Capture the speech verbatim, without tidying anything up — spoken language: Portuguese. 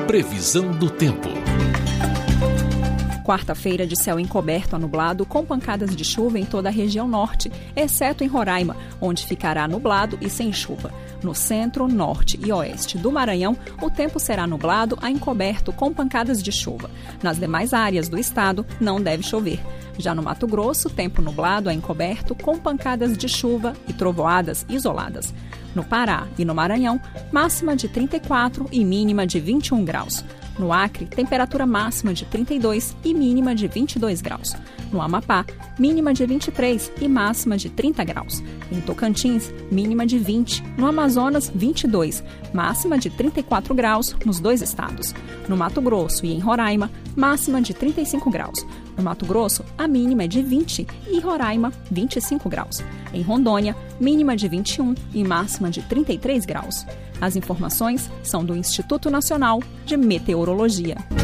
Previsão do tempo. Quarta-feira de céu encoberto a nublado, com pancadas de chuva em toda a região norte, exceto em Roraima, onde ficará nublado e sem chuva. No centro, norte e oeste do Maranhão, o tempo será nublado a encoberto com pancadas de chuva. Nas demais áreas do estado, não deve chover. Já no Mato Grosso, tempo nublado a encoberto com pancadas de chuva e trovoadas isoladas. No Pará e no Maranhão, máxima de trinta e quatro e mínima de vinte e um graus. No Acre, temperatura máxima de trinta e dois e mínima de vinte e dois graus. No Amapá, mínima de vinte e três e máxima de trinta graus. Em Tocantins, mínima de vinte. No Amazonas, vinte e dois, máxima de trinta e quatro graus nos dois estados. No Mato Grosso e em Roraima, máxima de trinta e cinco graus. No Mato Grosso, a mínima é de vinte e Roraima, vinte e cinco graus. Em Rondônia, mínima de vinte e um e máxima de trinta e três graus. As informações são do Instituto Nacional de Meteorologia.